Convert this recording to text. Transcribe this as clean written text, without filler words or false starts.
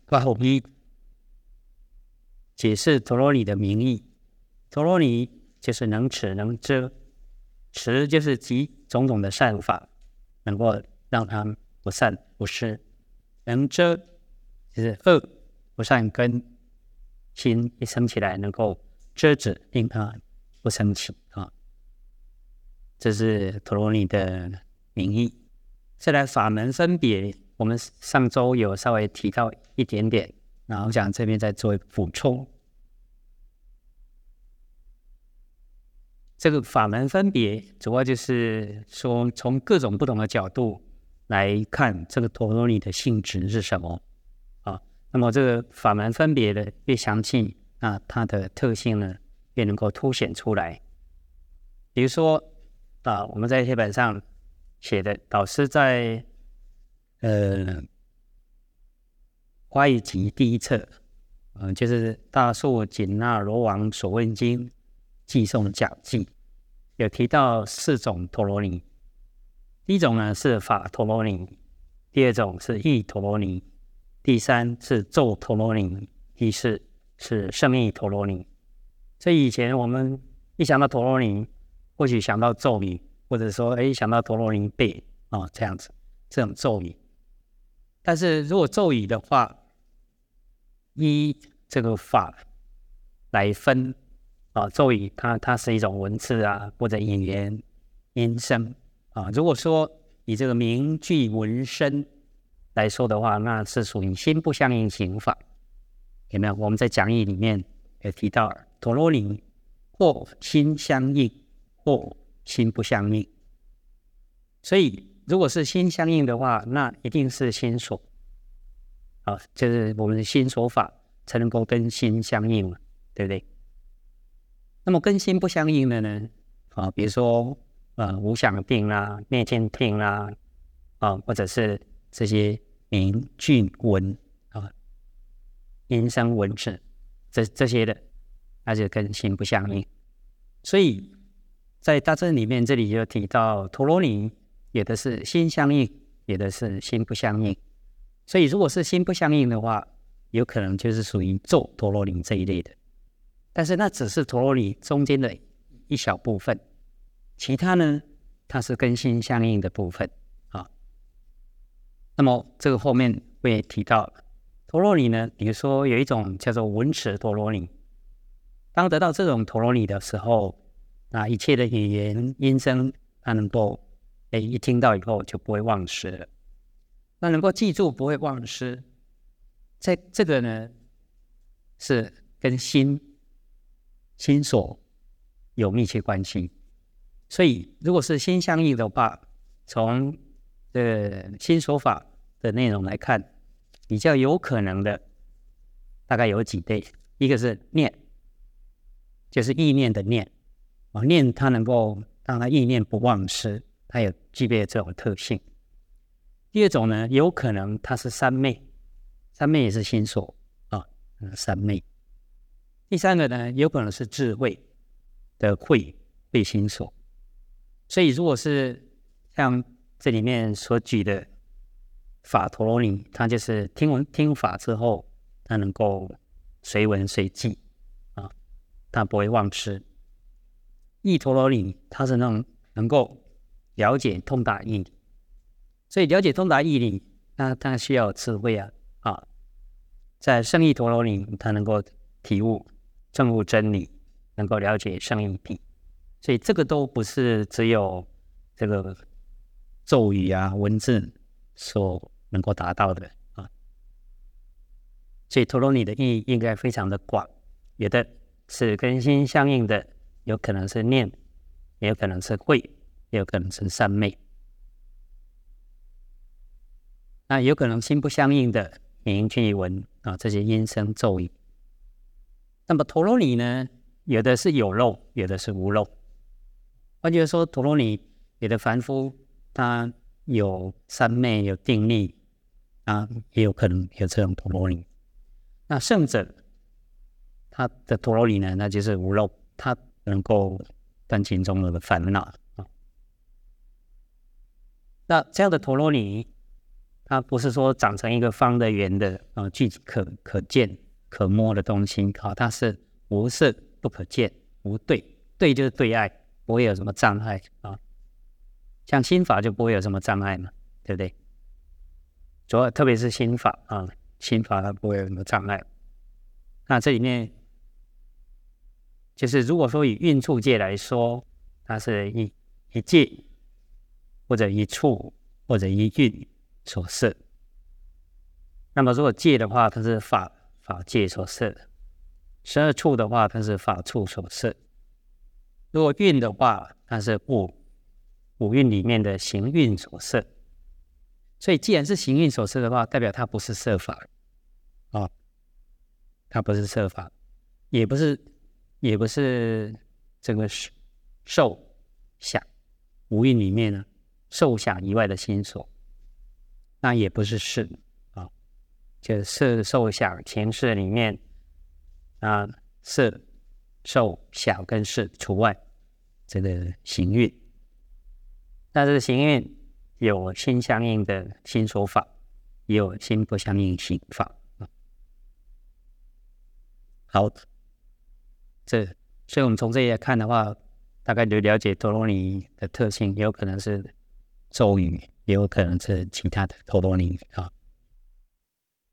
括号一，解释陀罗尼的名义。陀罗尼就是能持能遮，持就是集种种的善法，能够让它不散不失；能遮就是恶不善根，心一生起来能够遮止，令它不生起啊。这是陀罗尼的名义。再来法门分别，我们上周有稍微提到一点点，然后我想这边再做补充。这个法门分别主要就是说从各种不同的角度来看这个陀罗尼的性质是什么啊。那么这个法门分别的越详细，那它的特性呢越能够凸显出来。比如说我们在黑板上写的，导师在花艺集第一册，就是大树紧那罗王所问经寄送讲记，有提到4种陀罗尼。第一种呢是法陀罗尼，第二种是意陀罗尼，第三是咒陀罗尼，第四是圣意陀罗尼。所以以前我们一想到陀罗尼，或许想到咒语，或者说想到陀罗尼贝这样子，这种咒语。但是如果咒语的话，依这个法来分咒语它是一种文字或者语言音声如果说以这个名句文声来说的话，那是属于心不相应行法。有没有？我们在讲义里面也提到，陀罗尼或心相应，或心不相应。所以如果是心相应的话，那一定是心所就是我们的心所法才能够跟心相应嘛，对不对？那么跟心不相应的呢比如说无想定啦、灭见定啦或者是这些名句文音声文字这些的，那就跟心不相应。所以在大乘里面，这里就提到陀罗尼有的是心相应，有的是心不相应。所以如果是心不相应的话，有可能就是属于咒陀罗尼这一类的。但是那只是陀罗尼中间的一小部分，其他呢它是跟心相应的部分那么这个后面会提到陀罗尼呢，比如说有一种叫做文持陀罗尼。当得到这种陀罗尼的时候，那一切的语言音声它能够一听到以后就不会忘失了，那能够记住不会忘失，这个呢是跟心所有密切关系。所以如果是心相应的话，从心所法的内容来看，比较有可能的大概有几类。一个是念，就是意念的念念它能够让它意念不忘失，它有具备这种特性。第二种呢，有可能它是三昧，三昧也是心所三昧。第三个呢，有可能是智慧的慧心所。所以如果是像这里面所举的法陀罗尼，它就是听法之后，它能够随闻随记它不会忘失。意陀罗尼它是能够了解通达义理，所以了解通达义理，那它需要智慧在圣意陀罗尼，它能够体悟证悟真理，能够了解圣义谛。所以这个都不是只有这个咒语文字所能够达到的所以陀罗尼的意义应该非常的广，有的是跟心相应的，有可能是念，也有可能是慧，也有可能是三昧。那有可能心不相应的名句文这些音声咒语。那么陀罗尼呢，有的是有漏，有的是无漏。换句话说，陀罗尼有的凡夫他有三昧，有定力也有可能有这种陀罗尼。那圣者他的陀罗尼呢，那就是无漏，他能够断尽中的烦恼那这样的陀罗尼它不是说长成一个方的、圆的具体可见、可摸的东西它是无色、不可见、无对，对就是对爱，不会有什么障碍像心法就不会有什么障碍嘛，对不对？特别是心法心法它不会有什么障碍。那这里面就是如果说以运处界来说，它是一界或者一处或者一运所摄。那么如果界的话，它是法界所摄的；12处的话，它是法处所摄；如果运的话，它是五蕴里面的行运所摄。所以既然是行运所摄的话，代表它不是摄法它不是摄法，也不是这个受想五蕴里面呢受想以外的心所，那也不是事就是色受想行识里面色受想跟识除外，这个行运。那这个行运有心相应的心所法，也有心不相应行法好，所以我们从这里来看的话，大概就了解陀罗尼的特性，也有可能是咒语，也有可能是其他的陀罗尼